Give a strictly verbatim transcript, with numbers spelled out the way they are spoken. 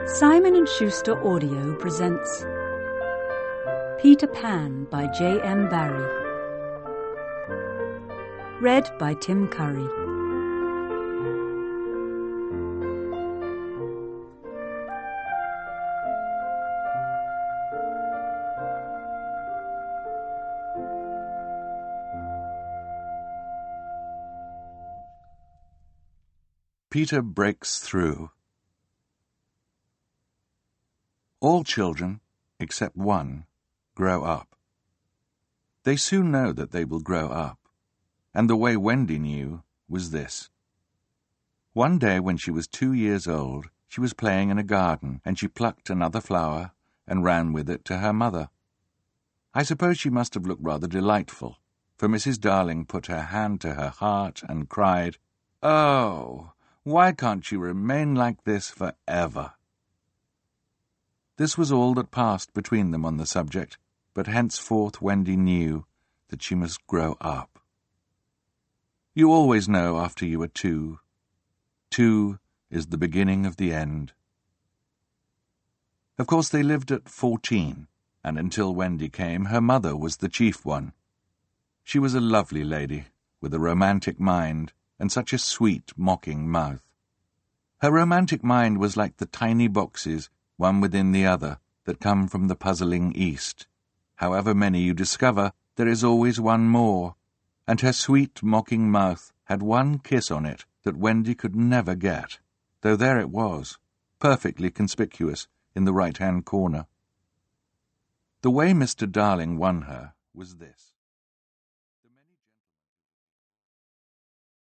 Simon and Schuster Audio presents Peter Pan by J M Barrie. Read by Tim Curry. Peter breaks through. All children, except one, grow up. They soon know that they will grow up, and the way Wendy knew was this. One day when she was two years old, she was playing in a garden, and she plucked another flower and ran with it to her mother. I suppose she must have looked rather delightful, for Missus Darling put her hand to her heart and cried, "Oh, why can't you remain like this for ever?" This was all that passed between them on the subject, but henceforth Wendy knew that she must grow up. You always know after you are two. Two is the beginning of the end. Of course they lived at fourteen, and until Wendy came, her mother was the chief one. She was a lovely lady, with a romantic mind, and such a sweet, mocking mouth. Her romantic mind was like the tiny boxes, one within the other, that come from the puzzling East. However many you discover, there is always one more, and her sweet, mocking mouth had one kiss on it that Wendy could never get, though there it was, perfectly conspicuous in the right-hand corner. The way Mister Darling won her was this.